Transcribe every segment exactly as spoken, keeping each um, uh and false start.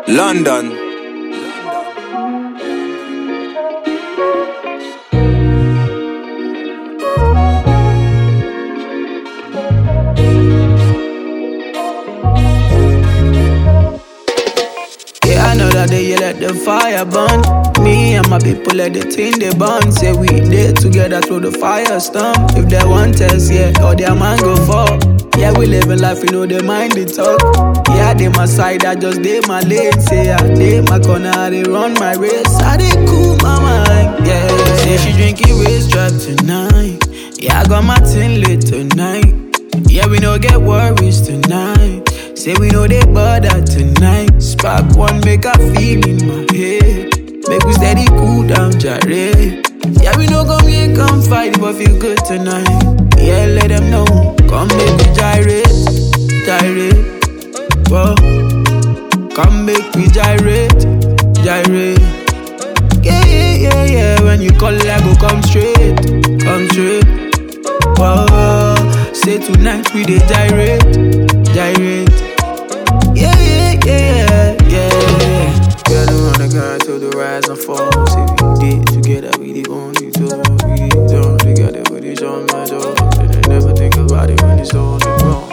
London. Yeah, another day you let the fire burn. Me and my people let the thing they burn. Say we did together through the fire storm. If they want us, yeah, or their man go fall. Yeah, we living life, we know they mind the talk. Yeah, they my side, I just they my lane. Say I they my corner, I they run my race. I they cool my mind, yeah. Say she drinking waist drop tonight. Yeah, I got my tin lit tonight. Yeah, we no get worries tonight. Say we know they bother tonight. Spark one, make a feel in my head. Make we steady cool down, jare. Yeah, we no come here, come fight, but feel good tonight. Yeah, let them know. Come make we gyrate, gyrate. Whoa. Come make we gyrate, gyrate. Yeah, yeah, yeah, yeah. When you call, I go come straight, come straight. Whoa. Say tonight we dey gyrate, gyrate. Yeah, yeah, yeah, yeah, yeah. Gotta run the grind till the rise and fall. Say we did together, we did on you too. We did done together with each on my door. And I never think about it when it's all wrong.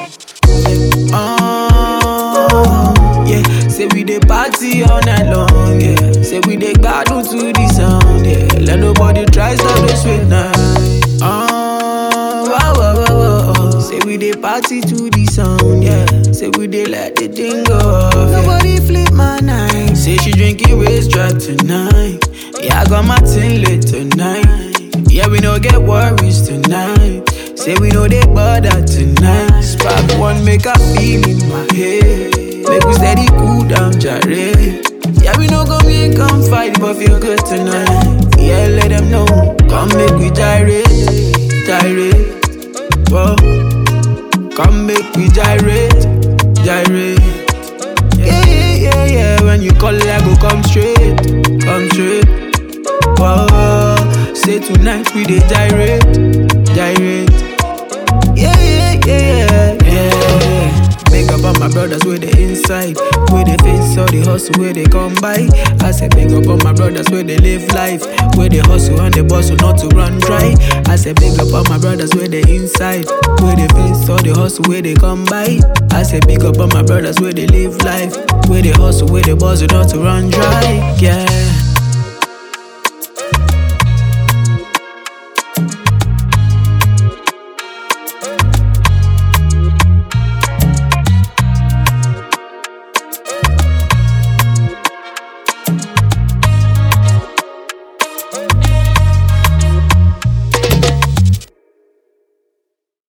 Oh, yeah. Say we dey party all night long, yeah. Say we dey gbadun to the sound, yeah. Let nobody try stop the sweet night. Oh, wow, wow, wow, wow. Say we dey party to the sound, yeah. Say we dey let the thing go off, yeah. Nobody flip my night. Say she drinking waist drop tonight. Yeah, I got my tin lit tonight. Yeah, we no get worries tonight. Say we know they bother tonight. Spark one, make a feel in my head. Make we steady cool down, jare. Yeah, we no come here, come fight, but feel good tonight. Yeah, let them know. Come make we gyrate, gyrate. Whoa. Come make we gyrate, gyrate. Yeah, yeah, yeah, yeah. When you call, I go come straight, come straight. Whoa. Say tonight we dey gyrate, gyrate. Yeah, yeah, yeah, yeah, yeah. Big up on my brothers with the inside, with the face all the hustle where they come by. I say big up on my brothers where they live life, where they hustle and they bustle not to run dry. I say big up on my brothers where they inside, where they face all the hustle where they come by. I say big up on my brothers where they live life, where they hustle, where they bustle not to run dry. Yeah.